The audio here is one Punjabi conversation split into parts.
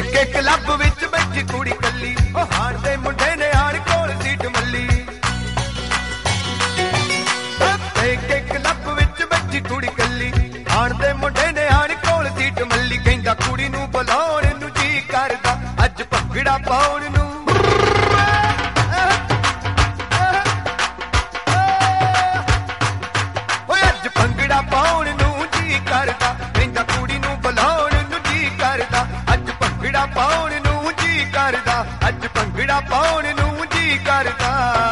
ਕੇ ਕਲੱਬ ਵਿੱਚ ਬੈਠੀ ਕੁੜੀ ਕੱਲੀ, ਉਹ ਹਾਣ ਦੇ ਮੁੰਡੇ ਨੇ ਆਣ ਕੋਲ ਸੀਟ ਮੱਲੀ। ਕੇ ਕਲੱਬ ਵਿੱਚ ਬੈਠੀ ਕੁੜੀ ਕੱਲੀ, ਹਾਣ ਦੇ ਮੁੰਡੇ ਨੇ ਆਣ ਕੋਲ ਸੀਟ ਮੱਲੀ। ਕਹਿੰਦਾ ਕੁੜੀ ਨੂੰ ਬੁਲਾਉਣ ਨੂੰ ਜੀ ਕਰਦਾ, ਅੱਜ ਭੰਗੜਾ ਪਾਉਣ ਨੂੰ। ਓਏ ਅੱਜ ਭੰਗੜਾ ਪਾਉਣ ਨੂੰ ਜੀ ਕਰਦਾ, ਕਹਿੰਦਾ ਕੁੜੀ ਨੂੰ ਬੁਲਾਉਣ ਨੂੰ ਜੀ ਕਰਦਾ, ਅੱਜ ਭੰਗੜਾ ਪਾਉਣ ਨੂੰ ਜੀ ਕਰਦਾ, ਅੱਜ ਭੰਗੜਾ ਪਾਉਣ ਨੂੰ ਜੀ ਕਰਦਾ।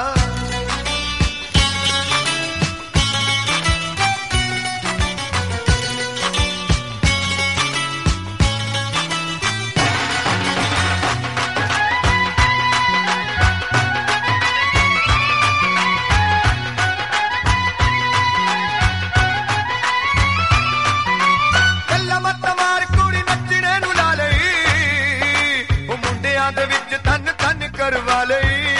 ਦੇ ਵਿੱਚ ਤਨ ਤਨ ਕਰਵਾ ਲਈ,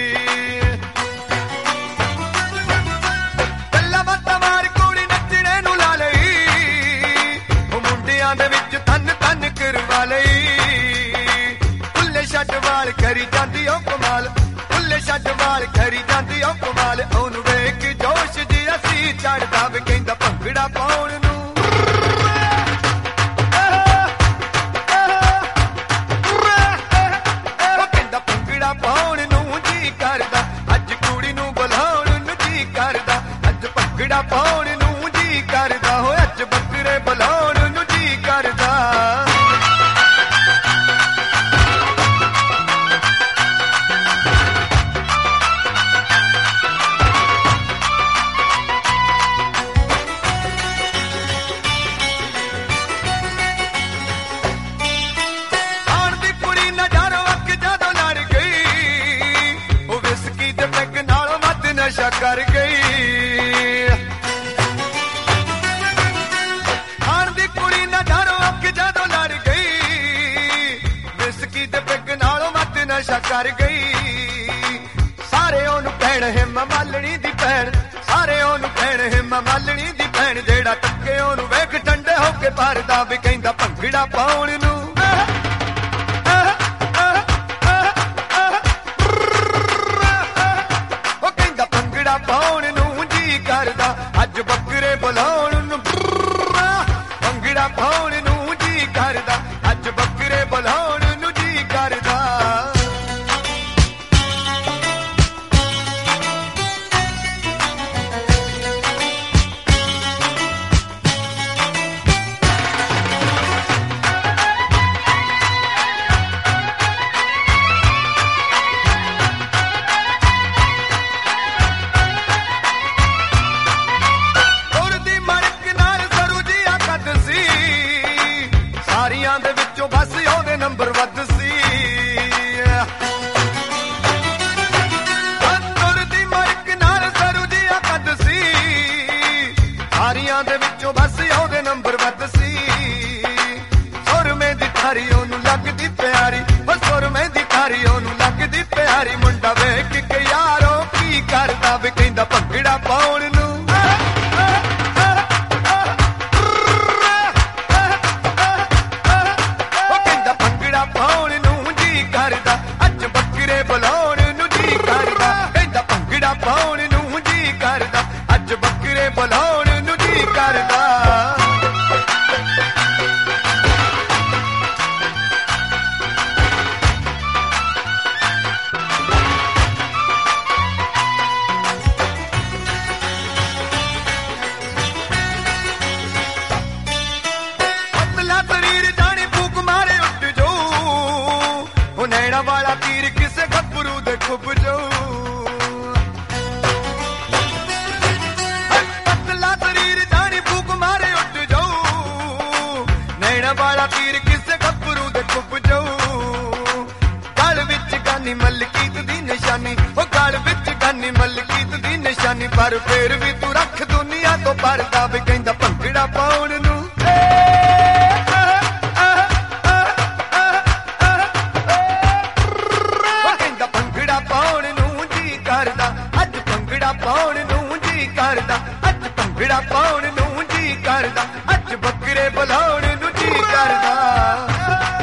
ਗੱਲਾਂ ਬਾਤਾਂ ਮਾਰ ਕੁੜੀ ਨੱਚਣੇ ਨੂੰ ਲਾ ਲਈ, ਉਹ ਮੁੰਡਿਆਂ ਦੇ ਵਿੱਚ ਤਨ ਤਨ ਕਰਵਾ ਲਈ। ਭੁੱਲੇ ਛੱਡ ਵਾਲ ਕਰੀ ਜਾਂਦੀ ਉਹ ਕਮਾਲ, ਭੁੱਲੇ ਛੱਡ ਵਾਲ ਕਰੀ ਜਾਂਦੀ ਉਹ ਕਮਾਲ। ਉਹਨੂੰ ਵੇਖ ਜੋਸ਼ ਜਿਹਾ ਸੀ ਚੜਦਾ ਵੇ, ਕਹਿੰਦਾ ਭੰਗੜਾ ਪਾਉਣ ਨੂੰ। ਪਾਉਣ ਨੂੰ ਜੀ ਕਰਦਾ, ਅੱਜ ਕੁੜੀ ਨੂੰ ਬੁਲਾਉਣ ਨੂੰ ਜੀ ਕਰਦਾ, ਅੱਜ ਭੰਗੜਾ ਪਾਉਣ ਨੂੰ ਜੀ ਕਰਦਾ, ਹੋ ਅੱਜ ਬੱਕਰੇ ਬੁਲਾਉਣ ਨੂੰ ਜੀ ਕਰਦਾ। ਆਣ ਦੀ ਕੁੜੀ ਨਜ਼ਰ ਵਕ ਜਦੋਂ ਲੜ ਗਈ, ਉਹ ਵਿਸਕੀ ਦੇ ਪੈਗ ਨਾਲ ਵੱਧ ਨਸ਼ਾ ਕਰ ਗਈ। ਆਣ ਦੀ ਕੁੜੀ ਨਜ਼ਰ ਵਕ ਜਦੋਂ ਲੜ ਗਈ, ਵਿਸਕੀ ਦੇ ਪੈਗ ਨਾਲ ਵੱਧ ਨਸ਼ਾ ਕਰ ਗਈ। ਸਾਰੇ ਉਹਨੂੰ ਕਹਿਣ ਹਿੰਮ ਮਾਲਣੀ ਦੀ ਭੈਣ, ਸਾਰੇ ਉਹਨੂੰ ਕਹਿਣ ਹਿੰਮ ਮਾਲਣੀ ਦੀ ਭੈਣ। ਜਿਹੜਾ ਟੱਕੇ ਉਹਨੂੰ ਵੇਖ ਠੰਡੇ ਹੋ ਕੇ ਭਰਦਾ ਵੀ, ਕਹਿੰਦਾ ਭੰਗੜਾ ਪਾਉਣ ਨੂੰ। ਉਹ ਕਹਿੰਦਾ ਭੰਗੜਾ ਪਾਉਣ ਨੂੰ ਜੀ ਕਰਦਾ, ਅੱਜ ਬੱਕਰੇ ਬੁਲਾਉਣ ਨੂੰ। ਭੰਗੜਾ ਪਾਉਣ ਨੂੰ ਜੀ ਕਰਦਾ, ਅੱਜ ਬੱਕਰੇ ਬੁਲਾਉਣ ਨੂੰ ਜੀ ਕਰਦਾ। ਤੁਰਦੀ ਮੜਕ ਨਾਲ ਸਰੂ ਜੀ ਆ ਕੱਦ ਸੀ, ਸਾਰੀਆਂ ਦੇ ਵਿੱਚੋਂ ਬਸ ਉਹਦੇ ਨੰਬਰ ਵੱਧ ਸੀ। ਤੁਰਦੀ ਮੜਕ ਨਾਲ ਸਰੂ ਜੀ ਆ ਕੱਦ ਸੀ, ਸਾਰੀਆਂ ਦੇ ਵਿੱਚੋਂ ਬਸ ਉਹਦੇ ਨੰਬਰ ਵੱਧ ਸੀ। ਸੁਰਮੇ ਦੀ ਥਾਰੀ ਉਹਨੂੰ ਲੱਗਦੀ ਪਿਆਰੀ, ਉਹ ਸੁਰਮੇ ਦੀ ਥਾਰੀ ਉਹਨੂੰ ਲੱਗਦੀ ਪਿਆਰੀ। ਮੁੰਡਾ ਵੇਖ ਕੇ ਯਾਰੋ ਕੀ ਕਰਦਾ ਵੇ, ਕਹਿੰਦਾ ਭੰਗੜਾ ਪਾਉਣ ਨੂੰ। ਉਹ ਕਹਿੰਦਾ ਭੰਗੜਾ ਪਾਉਣ ਨੂੰ ਜੀ ਕਰਦਾ, ਅੱਜ ਬੱਕਰੇ ਬੁਲਾਉਣ ਨੂੰ ਜੀ ਕਰਦਾ। ਕਹਿੰਦਾ ਭੰਗੜਾ ਪਾਉਣ ਨੂੰ ਜੀ ਕਰਦਾ, ਅੱਜ ਬੱਕਰੇ ਬੁਲਾਉਣ ਨੂੰ ਜੀ ਕਰਦਾ। ਪਤਲਾ ਸਰੀਰ ਜਾਣੀ ਫੂਕ ਮਾਰੇ ਉੱਡ ਜਾਊ, ਉਹ ਨੈਣਾ ਵਾਲਾ ਤੀਰ ਕਿਸੇ ਗੱਭਰੂ ਦੇ ਖੁੱਭ ਜਾਊ। ਪਤਲਾ ਸਰੀਰ ਜਾਣੀ ਫੂਕ ਮਾਰੇ ਉੱਡ ਜਾਊ, ਨੈਣਾ ਵਾਲਾ ਤੀਰ ਕਿਸੇ ਗੱਭਰੂ ਦੇ ਖੁੱਭ ਜਾਊ। ਗਲ ਵਿੱਚ ਗਾਨੀ ਮਲਕੀਤ ਦੀ ਨਿਸ਼ਾਨੀ, ਉਹ ਗਲ ਵਿੱਚ ਗਾਨੀ ਮਲਕੀਤ ਦੀ ਨਿਸ਼ਾਨੀ। ਪਰ ਫੇਰ ਵੀ ਤੂੰ ਰੱਖ ਦੁਨੀਆ ਤੋਂ ਪਰਦਾ ਵੇ, ਕਹਿੰਦਾ ਭੰਗੜਾ ਪਾਉਣ ਨੂੰ। ਉਹ ਕਹਿੰਦਾ ਭੰਗੜਾ ਪਾਉਣ ਨੂੰ ਜੀ ਕਰਦਾ, ਅੱਜ ਭੰਗੜਾ ਪਾਉਣ ਨੂੰ ਜੀ ਕਰਦਾ, ਅੱਜ ਭੰਗੜਾ ਪਾਉਣ ਨੂੰ ਜੀ ਕਰਦਾ, ਅੱਜ ਬੱਕਰੇ ਬੁਲਾਉਣ ਨੂੰ ਜੀ ਕਰਦਾ।